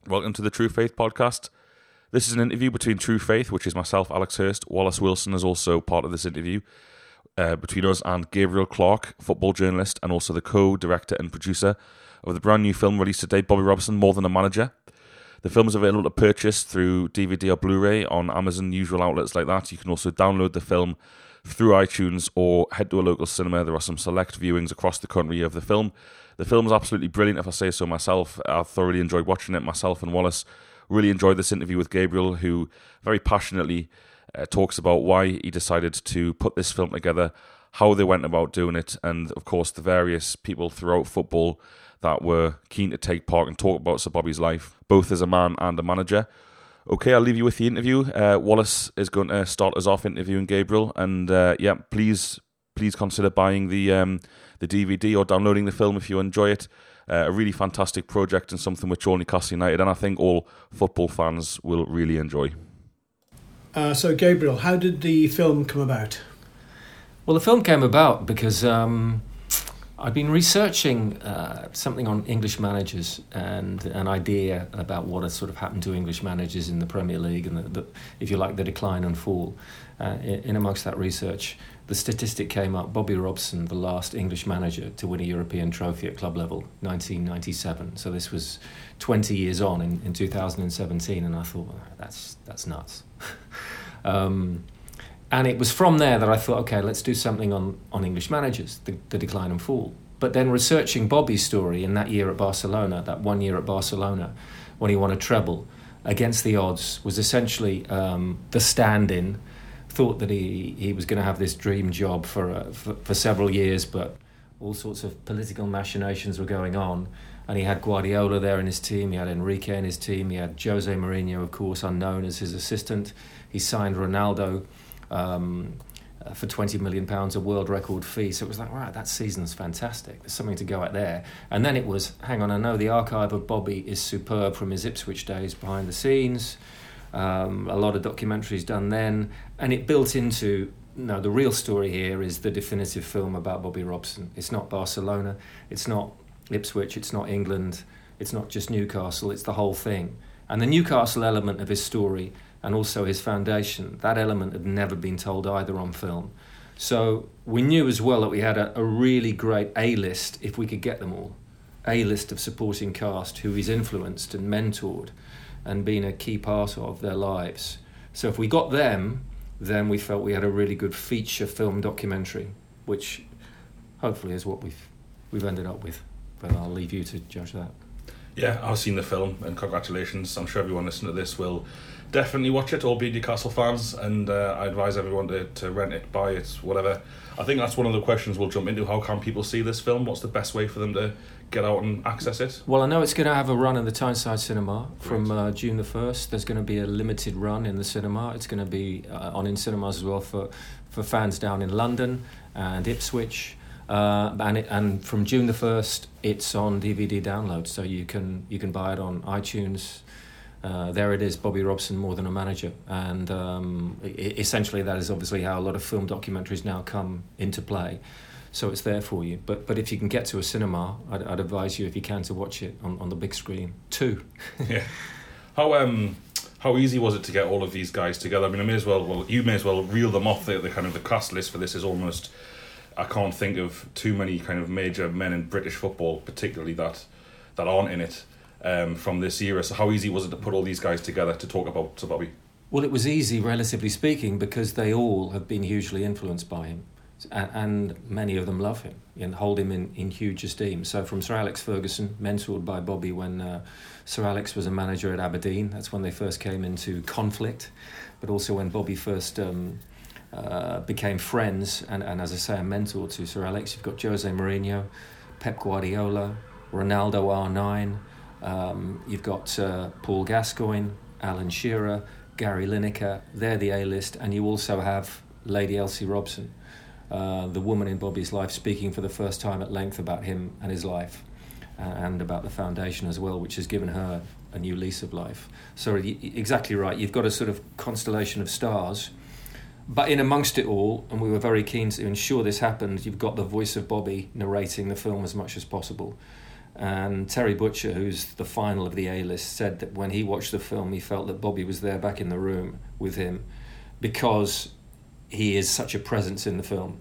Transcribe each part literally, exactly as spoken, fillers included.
Welcome to the True Faith podcast. This is an interview between True Faith, which is myself, Alex Hurst. Wallace Wilson is also part of this interview, uh, between us and Gabriel Clark, football journalist and also the co-director and producer of the brand new film released today, Bobby Robson, More Than a Manager. The film is available to purchase through D V D or Blu-ray on Amazon, usual outlets like that. You can also download the film through iTunes or head to a local cinema. There are some select viewings across the country of the film. The film is absolutely brilliant, if I say so myself. I thoroughly enjoyed watching it. Myself and Wallace really enjoyed this interview with Gabriel, who very passionately uh, talks about why he decided to put this film together, how they went about doing it, and of course the various people throughout football that were keen to take part and talk about Sir Bobby's life, both as a man and a manager. Okay, I'll leave you with the interview. Uh, Wallace is going to start us off interviewing Gabriel, and uh, yeah, please, please consider buying the um, the D V D or downloading the film if you enjoy it. Uh, a really fantastic project and something which all Newcastle United and I think all football fans will really enjoy. Uh, so, Gabriel, how did the film come about? Well, the film came about because um, I've been researching uh, something on English managers and an idea about what has sort of happened to English managers in the Premier League and, the, the, if you like, the decline and fall. Uh, in, in amongst that research, the statistic came up, Bobby Robson, the last English manager to win a European trophy at club level, nineteen ninety-seven. So this was twenty years on in, in two thousand seventeen, and I thought, well, that's, that's nuts. um, And it was from there that I thought, okay, let's do something on, on English managers, the, the decline and fall. But then researching Bobby's story in that year at Barcelona, that one year at Barcelona, when he won a treble against the odds, was essentially um, the stand-in. Thought that he, he was going to have this dream job for, uh, for for several years, but all sorts of political machinations were going on. And he had Guardiola there in his team, he had Enrique in his team, he had Jose Mourinho, of course, unknown, as his assistant. He signed Ronaldo Um, uh, for twenty million pounds, a world record fee. So it was like, right, that season's fantastic. There's something to go at there. And then it was, hang on, I know the archive of Bobby is superb from his Ipswich days behind the scenes. Um, a lot of documentaries done then. And it built into, no, the real story here is the definitive film about Bobby Robson. It's not Barcelona, it's not Ipswich, it's not England, it's not just Newcastle, it's the whole thing. And the Newcastle element of his story and also his foundation, that element had never been told either on film. So we knew as well that we had a, a really great A-list, if we could get them all, A-list of supporting cast who he's influenced and mentored and been a key part of their lives. So if we got them, then we felt we had a really good feature film documentary, which hopefully is what we've we've ended up with. But I'll leave you to judge that. Yeah, I've seen the film, and congratulations. I'm sure everyone listening to this will definitely watch it, all be Newcastle fans, and uh, I advise everyone to, to rent it, buy it, whatever. I think that's one of the questions we'll jump into. How can people see this film? What's the best way for them to get out and access it? Well, I know it's going to have a run in the Tyneside Cinema from uh, June the first. There's going to be a limited run in the cinema. It's going to be uh, on in cinemas as well for, for fans down in London and Ipswich. Uh, and it, and from June the first, it's on D V D download, so you can you can buy it on iTunes. Uh, there it is, Bobby Robson, More Than a Manager, and um, I- essentially that is obviously how a lot of film documentaries now come into play. So it's there for you. But but if you can get to a cinema, I'd, I'd advise you, if you can, to watch it on, on the big screen too. Yeah. How um how easy was it to get all of these guys together? I mean, I may as well well you may as well reel them off. The, the kind of the cast list for this is almost. I can't think of too many kind of major men in British football, particularly that that aren't in it um, from this era. So how easy was it to put all these guys together to talk about Sir Bobby? Well, it was easy, relatively speaking, because they all have been hugely influenced by him, and, and many of them love him and hold him in, in huge esteem. So from Sir Alex Ferguson, mentored by Bobby when uh, Sir Alex was a manager at Aberdeen. That's when they first came into conflict, but also when Bobby first... Um, Uh, became friends and, and as I say, a mentor to Sir Alex. You've got Jose Mourinho, Pep Guardiola, Ronaldo R nine, um, you've got uh, Paul Gascoigne, Alan Shearer, Gary Lineker. They're the A-list, and you also have Lady Elsie Robson, uh, the woman in Bobby's life, speaking for the first time at length about him and his life, uh, and about the foundation as well, which has given her a new lease of life. So exactly right, you've got a sort of constellation of stars. But in amongst it all, and we were very keen to ensure this happened, you've got the voice of Bobby narrating the film as much as possible. And Terry Butcher, who's the final of the A-list, said that when he watched the film, he felt that Bobby was there back in the room with him because he is such a presence in the film.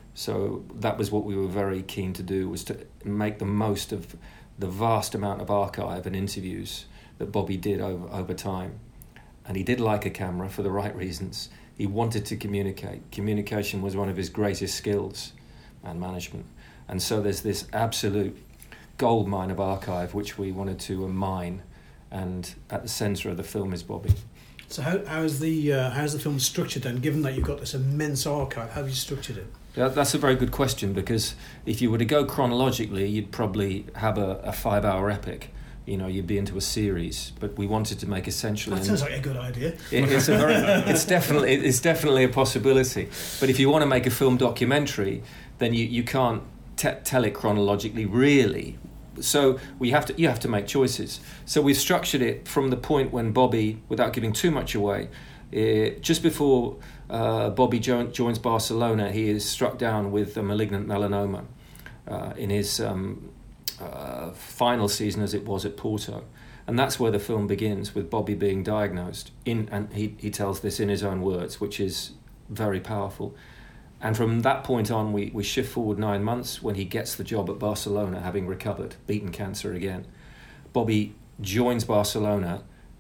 So that was what we were very keen to do, was to make the most of the vast amount of archive and interviews that Bobby did over, over time. And he did like a camera for the right reasons. He wanted to communicate. Communication was one of his greatest skills, and management. And so there's this absolute goldmine of archive which we wanted to mine, and at the centre of the film is Bobby. So how how's the uh, how's the film structured then? Given that you've got this immense archive, how have you structured it? Yeah, that's a very good question, because if you were to go chronologically, you'd probably have a, a five-hour epic. You know, you'd be into a series. But we wanted to make essentially. That sounds like a good idea. It, it's a very, it's definitely it's definitely a possibility. But if you want to make a film documentary, then you you can't te- tell it chronologically, really. So we have to you have to make choices. So we've structured it from the point when Bobby, without giving too much away, uh, just before uh, Bobby jo- joins Barcelona, he is struck down with a malignant melanoma uh, in his um, uh, final season, as it was at Porto, and that's where the film begins, with Bobby being diagnosed. In and he he tells this in his own words, which is very powerful. And from that point on, we, we shift forward nine months when he gets the job at Barcelona, having recovered, beaten cancer again. Bobby joins Barcelona,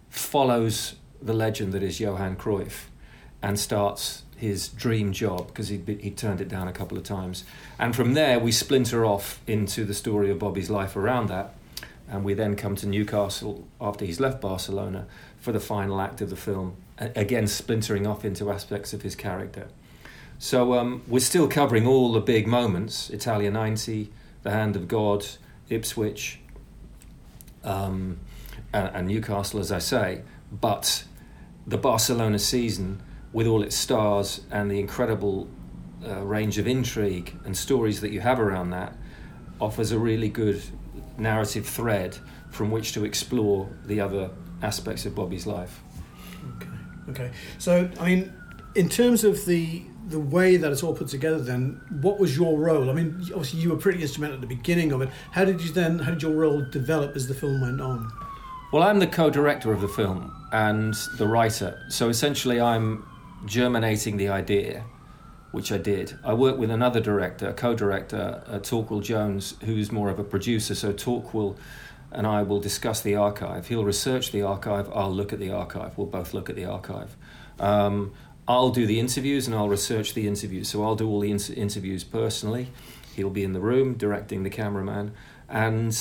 follows the legend that is Johan Cruyff, and starts his dream job, because he he turned it down a couple of times. And from there, we splinter off into the story of Bobby's life around that. And we then come to Newcastle after he's left Barcelona for the final act of the film, again splintering off into aspects of his character. So um, we're still covering all the big moments: Italia ninety, The Hand of God, Ipswich, um, and, and Newcastle, as I say. But the Barcelona season, with all its stars and the incredible uh, range of intrigue and stories that you have around that, offers a really good narrative thread from which to explore the other aspects of Bobby's life. Okay. Okay. So, I mean, in terms of the the way that it's all put together, then what was your role? I mean, obviously you were pretty instrumental at the beginning of it. How did you then? How did your role develop as the film went on? Well, I'm the co-director of the film and the writer. So essentially, I'm germinating the idea, which I did. I work with another director, a co-director, uh, Torquil Jones, who's more of a producer. So Torquil and I will discuss the archive. He'll research the archive. I'll look at the archive. We'll both look at the archive. Um, I'll do the interviews and I'll research the interviews. So I'll do all the in- interviews personally. He'll be in the room directing the cameraman. And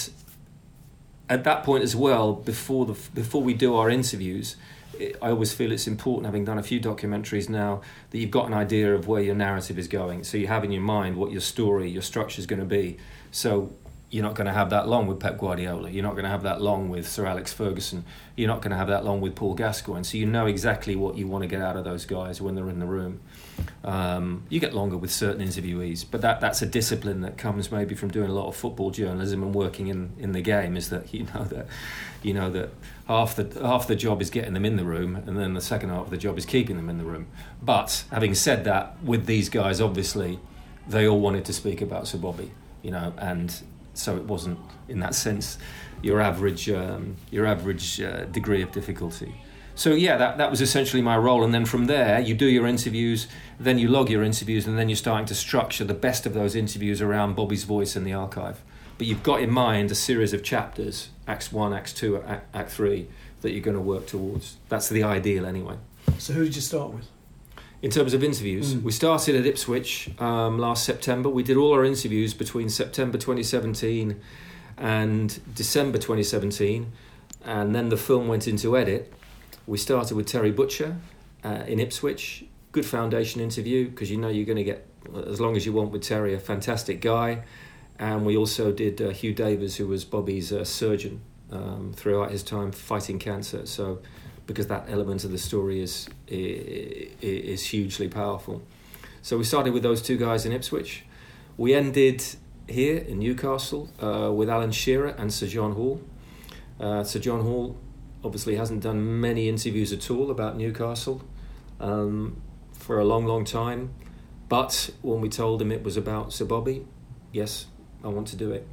at that point as well, before the before we do our interviews, it, I always feel it's important, having done a few documentaries now, that you've got an idea of where your narrative is going. So you have in your mind what your story, your structure is going to be. So you're not going to have that long with Pep Guardiola. You're not going to have that long with Sir Alex Ferguson. You're not going to have that long with Paul Gascoigne. So you know exactly what you want to get out of those guys when they're in the room. Um, you get longer with certain interviewees, but that, that's a discipline that comes maybe from doing a lot of football journalism and working in, in the game. Is that you know that you know that half the half the job is getting them in the room, and then the second half of the job is keeping them in the room. But having said that, with these guys, obviously, they all wanted to speak about Sir Bobby, you know, and so it wasn't, in that sense, your average um, your average uh, degree of difficulty. So yeah, that, that was essentially my role. And then from there, you do your interviews, then you log your interviews, and then you're starting to structure the best of those interviews around Bobby's voice in the archive. But you've got in mind a series of chapters, Acts one, Acts two, Act, Act three, that you're going to work towards. That's the ideal anyway. So who did you start with? In terms of interviews, mm. we started at Ipswich um, last September. We did all our interviews between September twenty seventeen and December twenty seventeen, and then the film went into edit. We started with Terry Butcher uh, in Ipswich. Good foundation interview, because you know you're going to get, as long as you want with Terry, a fantastic guy. And we also did uh, Hugh Davies, who was Bobby's uh, surgeon um, throughout his time fighting cancer. So, because that element of the story is, is is hugely powerful. So we started with those two guys in Ipswich. We ended here in Newcastle uh, with Alan Shearer and Sir John Hall. Uh, Sir John Hall obviously hasn't done many interviews at all about Newcastle um, for a long, long time. But when we told him it was about Sir Bobby, yes, I want to do it.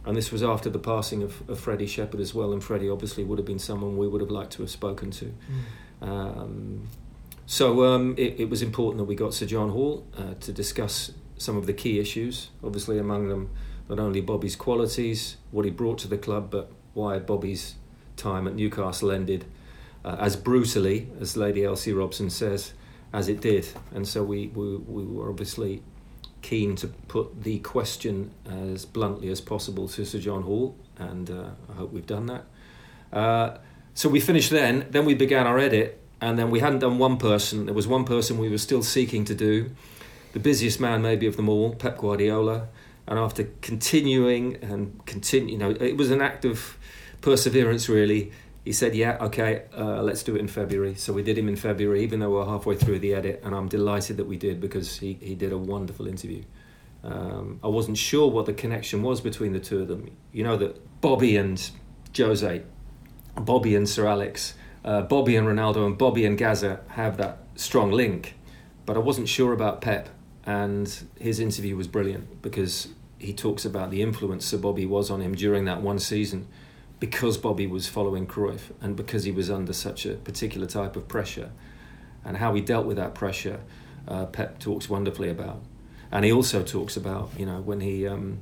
and this was after the passing of, of Freddie Shepherd as well, and Freddie obviously would have been someone we would have liked to have spoken to. Mm. Um, so um, it, it was important that we got Sir John Hall uh, to discuss some of the key issues, obviously among them not only Bobby's qualities, what he brought to the club, but why Bobby's time at Newcastle ended uh, as brutally, as Lady Elsie Robson says, as it did. And so we, we, we were obviously keen to put the question as bluntly as possible to Sir John Hall, and uh, I hope we've done that. Uh, so we finished then, then we began our edit, and then we hadn't done one person. There was one person we were still seeking to do, the busiest man maybe of them all, Pep Guardiola. And after continuing and continue, you know, it was an act of perseverance really. He said, yeah, okay, uh, let's do it in February. So we did him in February, even though we were halfway through the edit, and I'm delighted that we did, because he, he did a wonderful interview. Um, I wasn't sure what the connection was between the two of them. You know that Bobby and Jose, Bobby and Sir Alex, uh, Bobby and Ronaldo, and Bobby and Gaza have that strong link. But I wasn't sure about Pep, and his interview was brilliant, because he talks about the influence Sir Bobby was on him during that one season, because Bobby was following Cruyff and because he was under such a particular type of pressure, and how he dealt with that pressure. uh, Pep talks wonderfully about. And he also talks about, you know, when he um,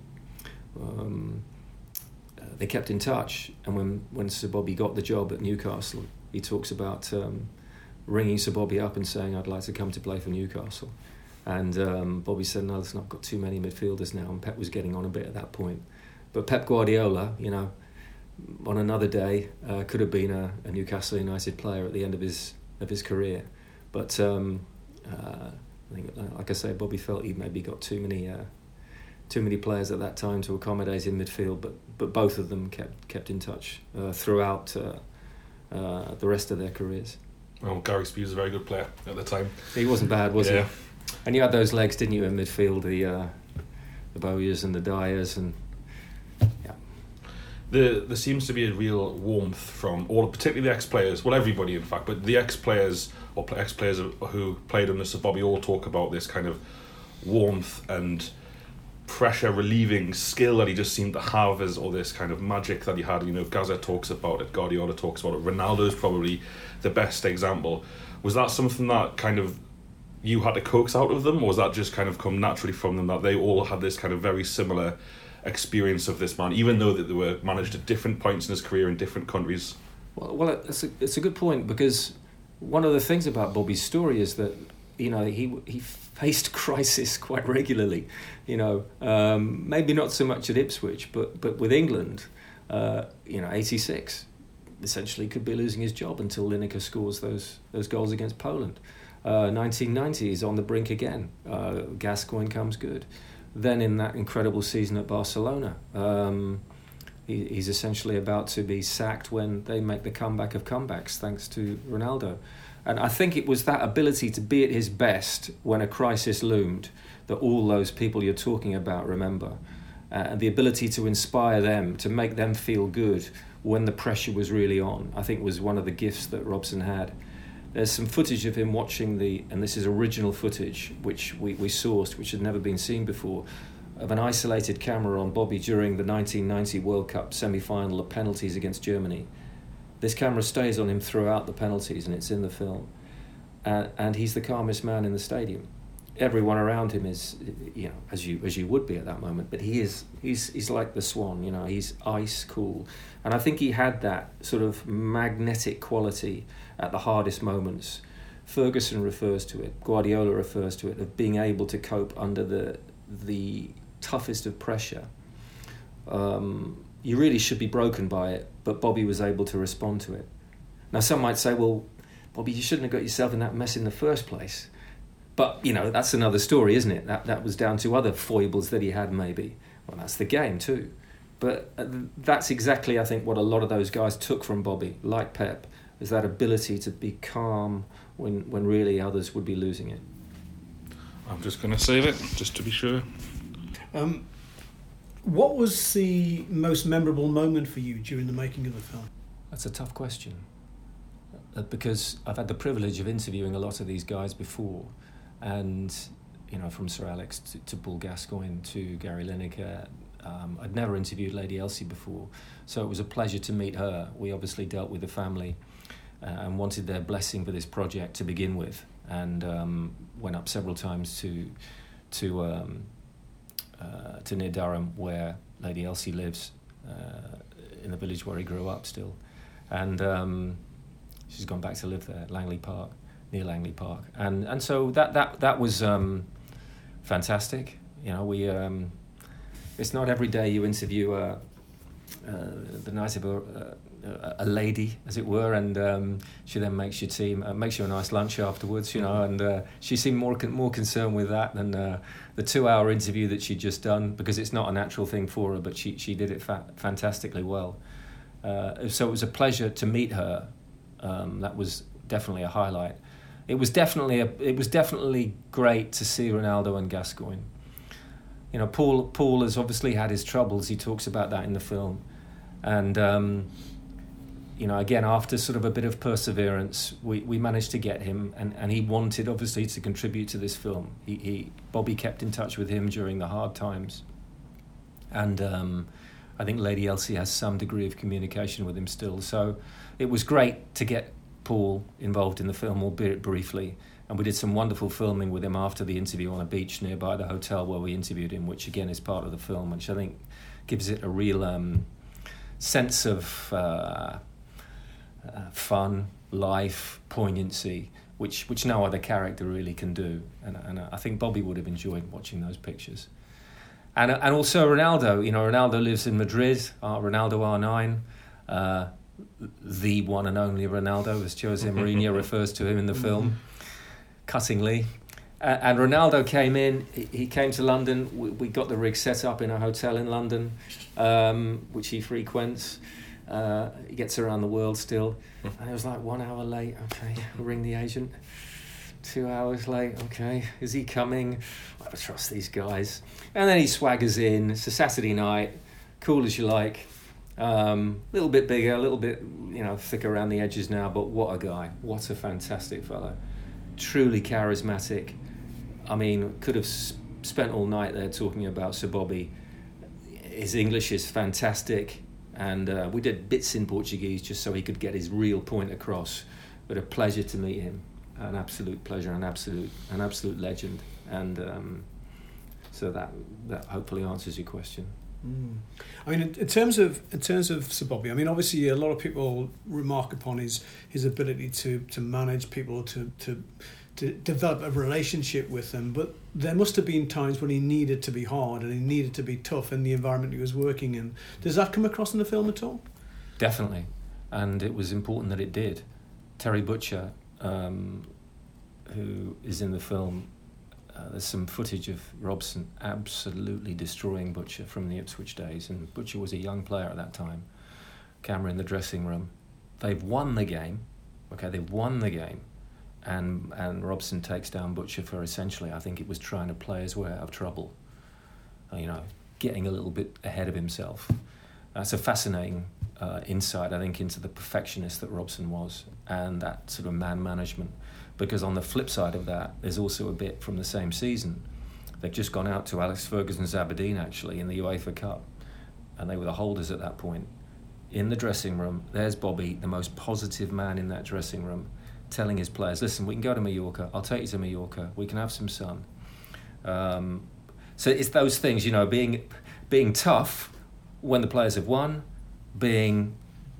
um, uh, they kept in touch, and when, when Sir Bobby got the job at Newcastle, he talks about um, ringing Sir Bobby up and saying, I'd like to come to play for Newcastle. And um, Bobby said, no, listen, I've got too many midfielders now, and Pep was getting on a bit at that point. But Pep Guardiola, you know, on another day, uh, could have been a, a Newcastle United player at the end of his of his career. But um, uh, I think, like I say, Bobby felt he maybe got too many uh, too many players at that time to accommodate in midfield. But but both of them kept kept in touch uh, throughout uh, uh, the rest of their careers. Well, Gary Speed was a very good player at the time. He wasn't bad, was yeah. he? And you had those legs, didn't you, in midfield? The uh, the Bowyers and the Dyers, and yeah. The, there seems to be a real warmth from all, particularly the ex-players, well, everybody in fact, but the ex-players or ex-players who played under Sir Bobby all talk about this kind of warmth and pressure-relieving skill that he just seemed to have, as or this kind of magic that he had. You know, Gaza talks about it, Guardiola talks about it, Ronaldo's probably the best example. Was that something that kind of you had to coax out of them, or was that just kind of come naturally from them, that they all had this kind of very similar experience of this man, even though that they were managed at different points in his career in different countries? Well, well, it's a, it's a good point, because one of the things about Bobby's story is that, you know, he he faced crisis quite regularly. You know, um, maybe not so much at Ipswich, but but with England, uh, you know, eighty-six, essentially could be losing his job until Lineker scores those those goals against Poland. Uh, nineteen ninety is on the brink again. Uh, Gascoigne comes good. Then in that incredible season at Barcelona, um, he, he's essentially about to be sacked when they make the comeback of comebacks, thanks to Ronaldo. And I think it was that ability to be at his best when a crisis loomed that all those people you're talking about remember. Uh, and the ability to inspire them, to make them feel good when the pressure was really on, I think was one of the gifts that Robson had. There's some footage of him watching the, and this is original footage, which we, we sourced, which had never been seen before, of an isolated camera on Bobby during the nineteen ninety World Cup semi-final of penalties against Germany. This camera stays on him throughout the penalties, and it's in the film. Uh, and he's the calmest man in the stadium. Everyone around him is, you know, as you as you would be at that moment, but he is he's he's like the swan, you know, he's ice cool. And I think he had that sort of magnetic quality at the hardest moments. Ferguson refers to it, Guardiola refers to it, of being able to cope under the the toughest of pressure. Um, you really should be broken by it, but Bobby was able to respond to it. Now some might say, well, Bobby, you shouldn't have got yourself in that mess in the first place. But, you know, that's another story, isn't it? That that was down to other foibles that he had, maybe. Well, that's the game, too. But that's exactly, I think, what a lot of those guys took from Bobby, like Pep, is that ability to be calm when, when really others would be losing it. I'm just going to save it, just to be sure. Um, what was the most memorable moment for you during the making of the film? That's a tough question. Uh, because I've had the privilege of interviewing a lot of these guys before. And, you know, from Sir Alex to, to Paul Gascoigne to Gary Lineker, Um, I'd never interviewed Lady Elsie before, so it was a pleasure to meet her. We obviously dealt with the family uh, and wanted their blessing for this project to begin with, and um, went up several times to to um, uh, to near Durham, where Lady Elsie lives, uh, in the village where he grew up still, and um, she's gone back to live there, Langley Park, near Langley Park, and and so that that that was um, fantastic. You know, we. Um, It's not every day you interview uh, uh, the nice of a, uh, a lady, as it were, and um, she then makes your team, uh, makes you a nice lunch afterwards, you know, and uh, she seemed more con- more concerned with that than uh, the two-hour interview that she'd just done, because it's not a natural thing for her, but she, she did it fa- fantastically well. Uh, so it was a pleasure to meet her. Um, that was definitely a highlight. It was definitely a, it was definitely great to see Ronaldo and Gascoigne. You know, Paul Paul has obviously had his troubles. He talks about that in the film. And, um, you know, again, after sort of a bit of perseverance, we, we managed to get him. And, and he wanted, obviously, to contribute to this film. He, he Bobby kept in touch with him during the hard times. And um, I think Lady Elsie has some degree of communication with him still. So it was great to get Paul involved in the film, albeit briefly. And we did some wonderful filming with him after the interview on a beach nearby the hotel where we interviewed him, which again is part of the film, which I think gives it a real um, sense of uh, uh, fun, life, poignancy, which which no other character really can do. And, and I think Bobby would have enjoyed watching those pictures. And and also Ronaldo. You know, Ronaldo lives in Madrid. Uh, Ronaldo R nine. Uh, the one and only Ronaldo, as Jose Mourinho refers to him in the film. Cuttingly. Uh, and Ronaldo came in, he, he came to London, we, we got the rig set up in a hotel in London, um, which he frequents. Uh, he gets around the world still. And it was like one hour late, okay, ring the agent. Two hours late, okay, is he coming? I don't trust these guys. And then he swaggers in, it's a Saturday night, cool as you like. A um, little bit bigger, a little bit, you know, thicker around the edges now, but what a guy, what a fantastic fellow. Truly charismatic. I mean, could have spent all night there talking about Sir Bobby. His English is fantastic, and uh, we did bits in Portuguese just so he could get his real point across. But a pleasure to meet him, an absolute pleasure, an absolute, an absolute legend, and um, so that that hopefully answers your question. Mm. I mean, in, in terms of in terms of Sir Bobby, I mean, obviously a lot of people remark upon his his ability to to manage people, to to to develop a relationship with them. But there must have been times when he needed to be hard and he needed to be tough in the environment he was working in. Does that come across in the film at all? Definitely, and it was important that it did. Terry Butcher, um, who is in the film. Uh, there's some footage of Robson absolutely destroying Butcher from the Ipswich days, and Butcher was a young player at that time. Camera in the dressing room. They've won the game, okay, they've won the game, and and Robson takes down Butcher for essentially, I think it was trying to play his way out of trouble, uh, you know, getting a little bit ahead of himself. That's a fascinating uh, insight, I think, into the perfectionist that Robson was, and that sort of man management. Because on the flip side of that, there's also a bit from the same season. They've just gone out to Alex Ferguson's Aberdeen, actually, in the UEFA Cup. And they were the holders at that point. In the dressing room, there's Bobby, the most positive man in that dressing room, telling his players, listen, we can go to Mallorca. I'll take you to Mallorca. We can have some sun. Um, so it's those things, you know, being being tough when the players have won, being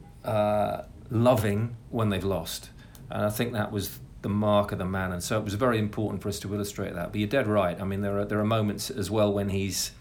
uh, loving when they've lost. And I think that was the mark of the man, and so it was very important for us to illustrate that. But you're dead right. I mean, there are there are moments as well when he's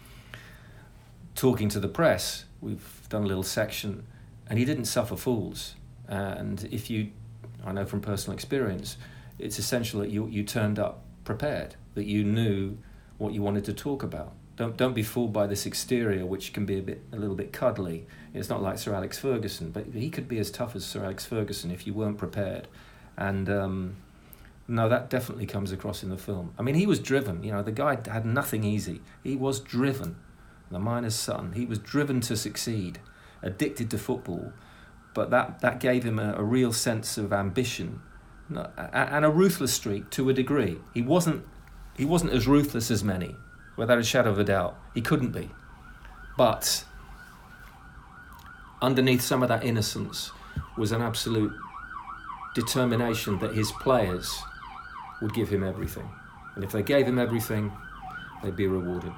talking to the press. We've done a little section, and he didn't suffer fools. And if you, I know from personal experience, it's essential that you you turned up prepared, that you knew what you wanted to talk about. Don't don't be fooled by this exterior, which can be a bit a little bit cuddly. It's not like Sir Alex Ferguson, but he could be as tough as Sir Alex Ferguson if you weren't prepared. And um, no, that definitely comes across in the film. I mean, he was driven. You know, the guy had nothing easy. He was driven. The miner's son. He was driven to succeed, addicted to football, but that, that gave him a, a real sense of ambition and a ruthless streak to a degree. He wasn't he wasn't as ruthless as many, without a shadow of a doubt. He couldn't be. But underneath some of that innocence was an absolute determination that his players would give him everything. And if they gave him everything, they'd be rewarded.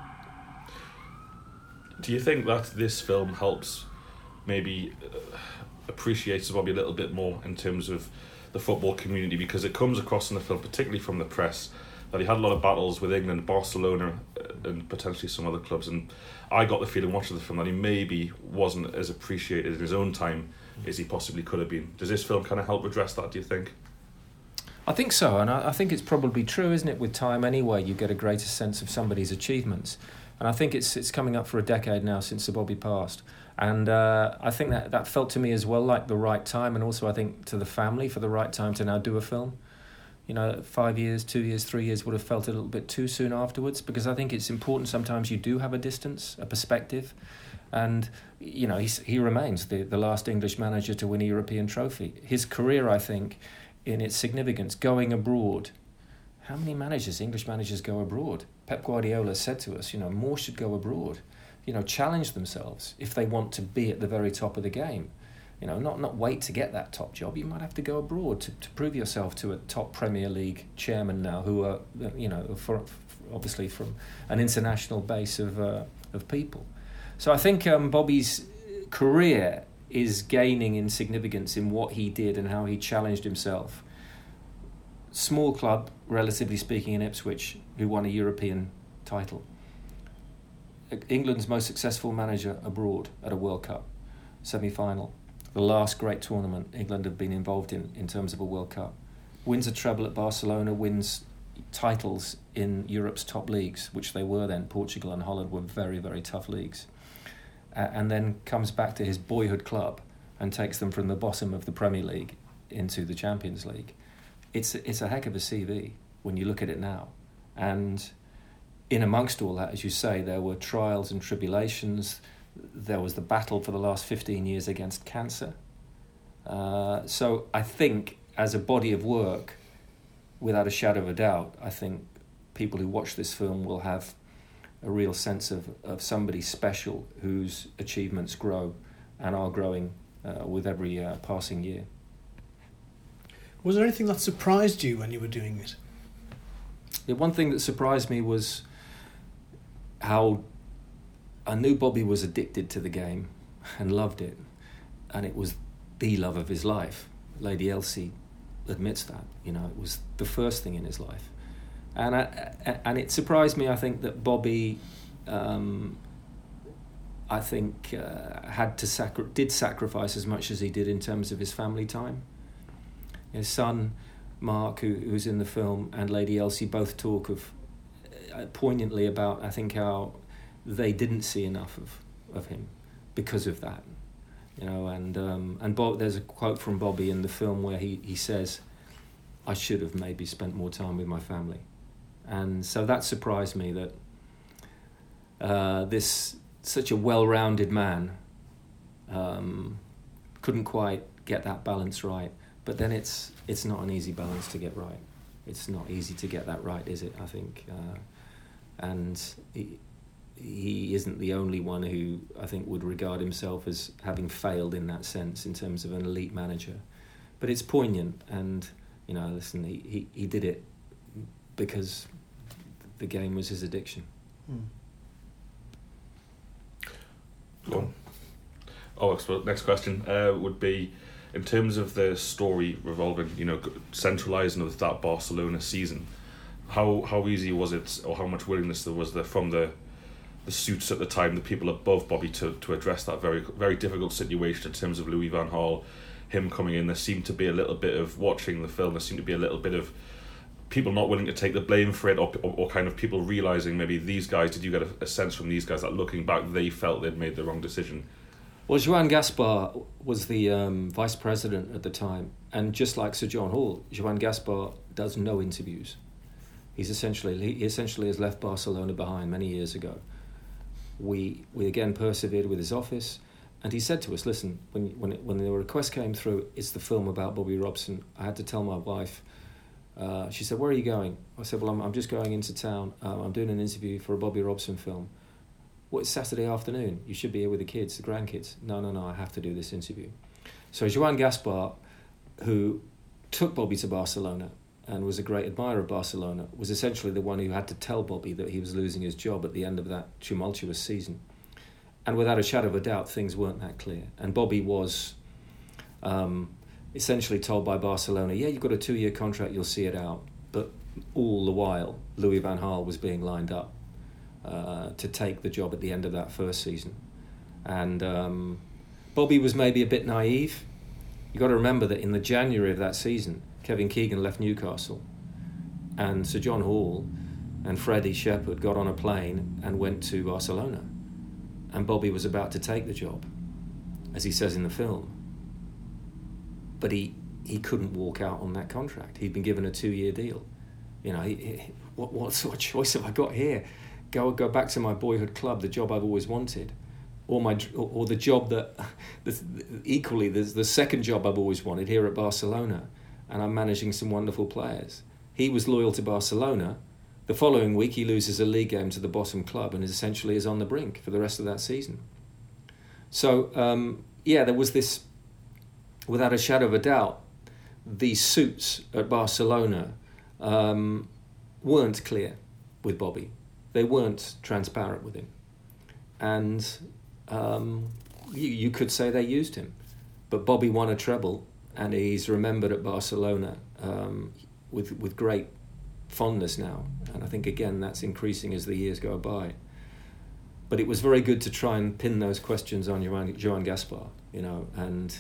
Do you think that this film helps maybe uh, appreciates Bobby a little bit more in terms of the football community? Because it comes across in the film, particularly from the press, that he had a lot of battles with England, Barcelona, and potentially some other clubs. And I got the feeling watching the film that he maybe wasn't as appreciated in his own time as he possibly could have been. Does this film kind of help address that, do you think? I think so, and I, I think it's probably true, isn't it? With time anyway, you get a greater sense of somebody's achievements. And I think it's it's coming up for a decade now since Sir Bobby passed. And uh, I think that, that felt to me as well like the right time, and also I think to the family for the right time to now do a film. You know, five years, two years, three years would have felt a little bit too soon afterwards, because I think it's important sometimes you do have a distance, a perspective. And, you know, he's, he remains the, the last English manager to win a European trophy. His career, I think, in its significance, going abroad. How many managers, English managers, go abroad? Pep Guardiola said to us, you know, more should go abroad. You know, challenge themselves if they want to be at the very top of the game. You know, not not wait to get that top job. You might have to go abroad to, to prove yourself to a top Premier League chairman now, who are, you know, for, obviously from an international base of uh, of people. So I think um, Bobby's career is gaining in significance in what he did and how he challenged himself. Small club, relatively speaking, in Ipswich, who won a European title. England's most successful manager abroad at a World Cup semi-final. The last great tournament England have been involved in in terms of a World Cup. Wins a treble at Barcelona, wins titles in Europe's top leagues, which they were then. Portugal and Holland were very, very tough leagues. Uh, and then comes back to his boyhood club and takes them from the bottom of the Premier League into the Champions League. It's it's a heck of a C V when you look at it now. And in amongst all that, as you say, there were trials and tribulations. There was the battle for the last fifteen years against cancer. Uh, so I think as a body of work, without a shadow of a doubt, I think people who watch this film will have a real sense of, of somebody special whose achievements grow and are growing uh, with every uh, passing year. Was there anything that surprised you when you were doing it? The one thing that surprised me was how I knew Bobby was addicted to the game and loved it, and it was the love of his life. Lady Elsie admits that, you know, it was the first thing in his life. And I, and it surprised me, I think, that Bobby, um, I think, uh, had to sacri- did sacrifice as much as he did in terms of his family time. His son, Mark, who, who's in the film, and Lady Elsie both talk of uh, poignantly about, I think, how they didn't see enough of, of him because of that. You know, and um, and Bob, there's a quote from Bobby in the film where he, he says, "I should have maybe spent more time with my family." And so that surprised me, that uh, this such a well-rounded man um, couldn't quite get that balance right. But then it's it's not an easy balance to get right. It's not easy to get that right, is it? I think, uh, and he, he isn't the only one who I think would regard himself as having failed in that sense in terms of an elite manager. But it's poignant, and you know, listen, he he, he did it because the game was his addiction. Hmm. Go on. Oh, so next question uh, would be, in terms of the story revolving, you know, centralising of that Barcelona season, how how easy was it, or how much willingness there was there from the the suits at the time, the people above Bobby, to, to address that very very difficult situation in terms of Louis van Gaal, him coming in? There seemed to be a little bit of, watching the film, there seemed to be a little bit of people not willing to take the blame for it, or, or, or kind of people realising maybe these guys, did you get a, a sense from these guys that looking back they felt they'd made the wrong decision? Well, Joan Gaspar was the um, vice president at the time, and just like Sir John Hall, Joan Gaspar does no interviews. He's essentially he essentially has left Barcelona behind many years ago. We we again persevered with his office, and he said to us, "Listen, when when it, when the request came through, it's the film about Bobby Robson. I had to tell my wife." Uh, she said, "Where are you going?" I said, "Well, I'm I'm just going into town. Uh, I'm doing an interview for a Bobby Robson film." Well, it's Saturday afternoon. You should be here with the kids, the grandkids. No, no, no, I have to do this interview. So Joan Gaspar, who took Bobby to Barcelona and was a great admirer of Barcelona, was essentially the one who had to tell Bobby that he was losing his job at the end of that tumultuous season. And without a shadow of a doubt, things weren't that clear. And Bobby was um, essentially told by Barcelona, yeah, you've got a two-year contract, you'll see it out. But all the while, Louis van Gaal was being lined up uh, to take the job at the end of that first season. And um, Bobby was maybe a bit naive. You've got to remember that in the January of that season, Kevin Keegan left Newcastle, and Sir John Hall and Freddie Shepherd got on a plane and went to Barcelona. And Bobby was about to take the job, as he says in the film. But he, he couldn't walk out on that contract. He'd been given a two-year deal. You know, he, he, what what sort of choice have I got here? Go go back to my boyhood club, the job I've always wanted, or my or, or the job that, the, equally, there's the second job I've always wanted here at Barcelona, and I'm managing some wonderful players. He was loyal to Barcelona. The following week, he loses a league game to the bottom club and is essentially is on the brink for the rest of that season. So, um, yeah, there was this, without a shadow of a doubt, these suits at Barcelona um, weren't clear with Bobby. They weren't transparent with him. And um, you, you could say they used him. But Bobby won a treble, and he's remembered at Barcelona um, with with great fondness now, and I think again that's increasing as the years go by. But it was very good to try and pin those questions on Joan, Joan Gaspar, you know, and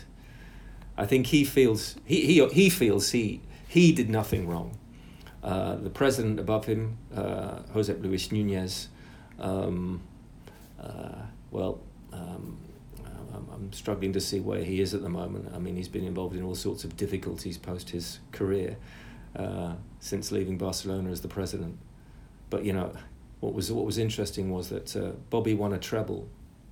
I think he feels he he he feels he he did nothing wrong. Uh, the president above him, uh, Josep Luis Nunez, um, uh, well, um, I'm, I'm struggling to see where he is at the moment. I mean, he's been involved in all sorts of difficulties post his career. Uh, since leaving Barcelona as the president. But, you know, what was what was interesting was that uh, Bobby won a treble,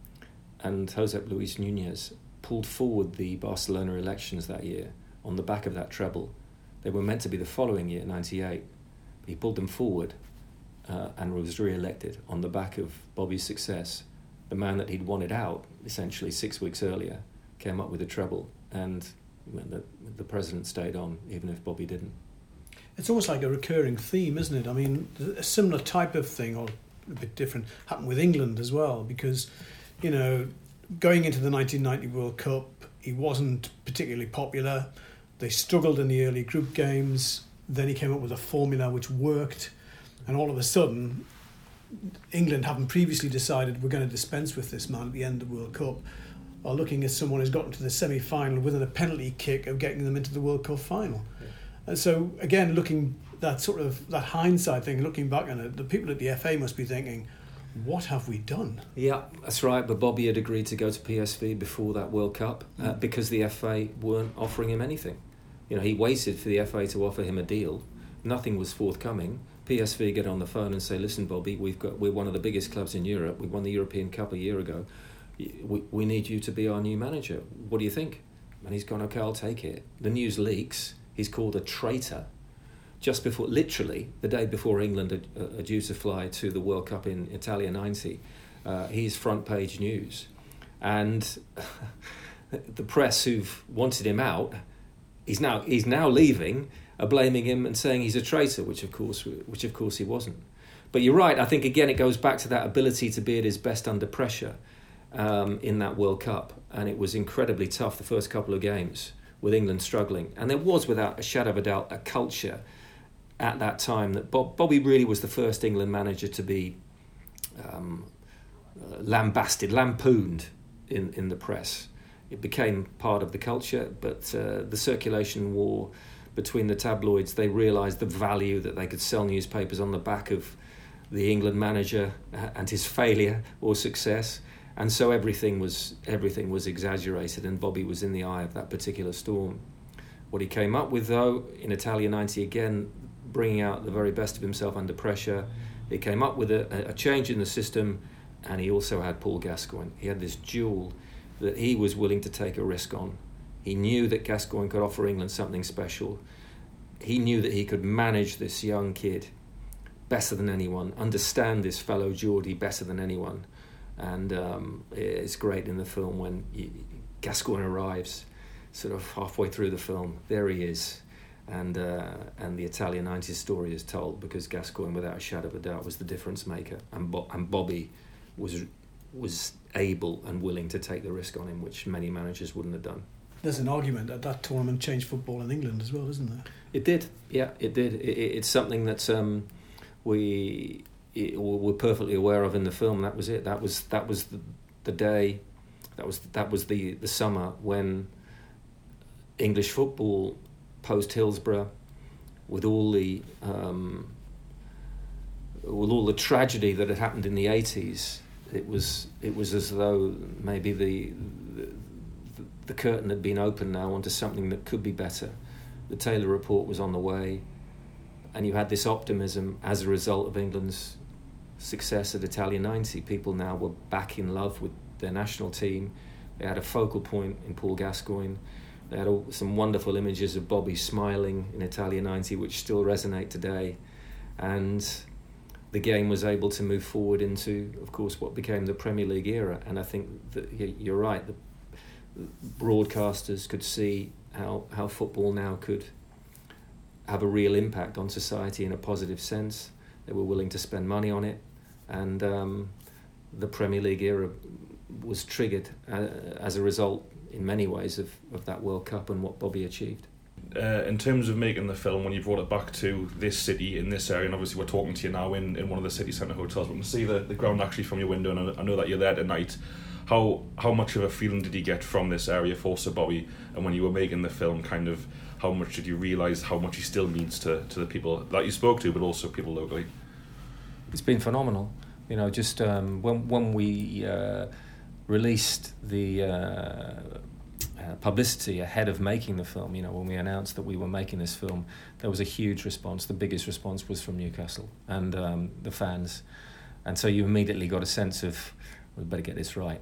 and Josep Luis Nunez pulled forward the Barcelona elections that year on the back of that treble. They were meant to be the following year, ninety-eight. He pulled them forward uh, and was re-elected on the back of Bobby's success. The man that he'd wanted out, essentially six weeks earlier, came up with a treble, and the, the president stayed on, even if Bobby didn't. It's almost like a recurring theme, isn't it? I mean, a similar type of thing, or a bit different, happened with England as well, because, you know, going into the nineteen ninety World Cup, he wasn't particularly popular. They struggled in the early group games. Then he came up with a formula which worked, and all of a sudden, England, having previously decided we're going to dispense with this man at the end of the World Cup, are looking at someone who's gotten to the semi-final within a penalty kick of getting them into the World Cup final. Yeah. And so, again, looking that sort of that hindsight thing, looking back on it, the people at the F A must be thinking, what have we done? Yeah, that's right. But Bobby had agreed to go to P S V before that World Cup uh, mm. because the F A weren't offering him anything. You know, he waited for the F A to offer him a deal. Nothing was forthcoming. P S V get on the phone and say, listen, Bobby, we've got we're one of the biggest clubs in Europe. We won the European Cup a year ago. We, we need you to be our new manager. What do you think? And he's gone, okay, I'll take it. The news leaks. He's called a traitor. Just before, literally, the day before England are, are due to fly to the World Cup in Italia ninety, uh, he's front page news. And the press who've wanted him out, he's now he's now leaving, are blaming him and saying he's a traitor, which of course which of course he wasn't. But you're right. I think again it goes back to that ability to be at his best under pressure um, in that World Cup, and it was incredibly tough the first couple of games, with England struggling. And there was, without a shadow of a doubt, a culture at that time that Bob, Bobby really was the first England manager to be um, uh, lambasted, lampooned in, in the press. It became part of the culture, but uh, the circulation war between the tabloids, they realised the value that they could sell newspapers on the back of the England manager and his failure or success. And so everything was everything was exaggerated, and Bobby was in the eye of that particular storm. What he came up with, though, in Italia ninety, again, bringing out the very best of himself under pressure, he came up with a, a change in the system, and he also had Paul Gascoigne. He had this duel that he was willing to take a risk on. He knew that Gascoigne could offer England something special. He knew that he could manage this young kid better than anyone, understand this fellow Geordie better than anyone. And um, it's great in the film when you, Gascoigne arrives, sort of halfway through the film. There he is, and uh, and the Italian nineties story is told because Gascoigne, without a shadow of a doubt, was the difference maker, and Bo- and Bobby was was able and willing to take the risk on him, which many managers wouldn't have done. There's an argument that that tournament changed football in England as well, isn't there? It did, yeah, it did. It, it, it's something that um, we it, we're perfectly aware of in the film. That was it. That was that was the, the day. That was that was the, the summer when English football, post Hillsborough, with all the um, with all the tragedy that had happened in the eighties, it was it was as though maybe the, the the curtain had been opened now onto something that could be better. The Taylor Report was on the way, and you had this optimism as a result of England's success at Italia ninety. People now were back in love with their national team. They had a focal point in Paul Gascoigne. They had all, some wonderful images of Bobby smiling in Italia ninety, which still resonate today. And the game was able to move forward into, of course, what became the Premier League era. And I think that you're right, the broadcasters could see how, how football now could have a real impact on society in a positive sense. They were willing to spend money on it. And um, the Premier League era was triggered uh, as a result in many ways of, of that World Cup and what Bobby achieved. Uh, in terms of making the film, when you brought it back to this city, in this area, and obviously we're talking to you now in, in one of the city centre hotels, we can see the, the ground actually from your window, and I, I know that you're there tonight. How how much of a feeling did you get from this area for Sir Bobby, and when you were making the film, kind of how much did you realise how much he still means to, to the people that you spoke to, but also people locally? It's been phenomenal. You know, just um, when when we uh, released the uh, uh, publicity ahead of making the film, you know, when we announced that we were making this film, there was a huge response. The biggest response was from Newcastle and um, the fans. And so you immediately got a sense of, we better get this right.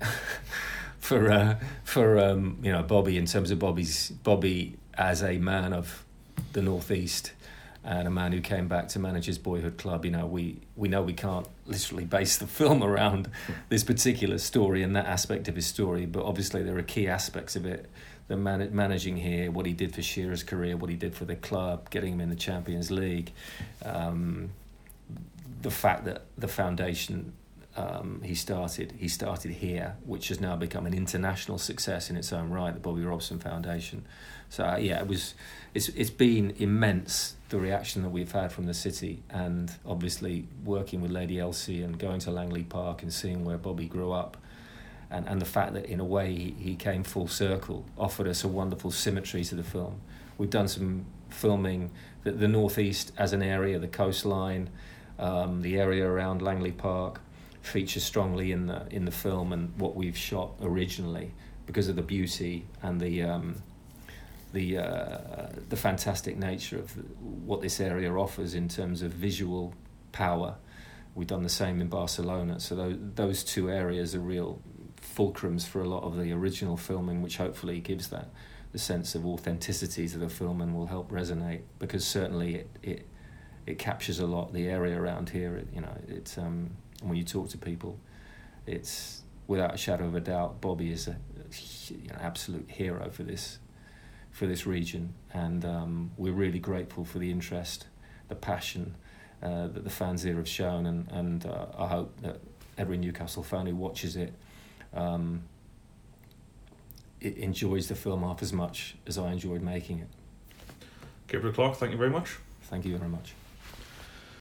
for uh, for um, you know, Bobby, in terms of Bobby's Bobby as a man of the Northeast and a man who came back to manage his boyhood club. You know, we, we know we can't literally base the film around this particular story and that aspect of his story, but obviously there are key aspects of it. The man- managing here, what he did for Shearer's career, what he did for the club, getting him in the Champions League, um, the fact that the foundation um, he started he started here, which has now become an international success in its own right, the Bobby Robson Foundation. So uh, yeah, it was it's it's been immense, the reaction that we've had from the city, and obviously working with Lady Elsie and going to Langley Park and seeing where Bobby grew up, and, and the fact that in a way he, he came full circle offered us a wonderful symmetry to the film. We've done some filming that the Northeast as an area, the coastline, um, the area around Langley Park features strongly in the in the film and what we've shot originally because of the beauty and the um, the uh, the fantastic nature of the, what this area offers in terms of visual power. We've done the same in Barcelona, so those, those two areas are real fulcrums for a lot of the original filming, which hopefully gives that the sense of authenticity to the film and will help resonate, because certainly it it, it captures a lot the area around here. It, you know, it's um, when you talk to people, it's without a shadow of a doubt, Bobby is a, you know, absolute hero for this for this region, and um, we're really grateful for the interest, the passion uh, that the fans here have shown, and, and uh, I hope that every Newcastle fan who watches it, um, it enjoys the film half as much as I enjoyed making it. Gabriel Clarke, thank you very much. Thank you very much.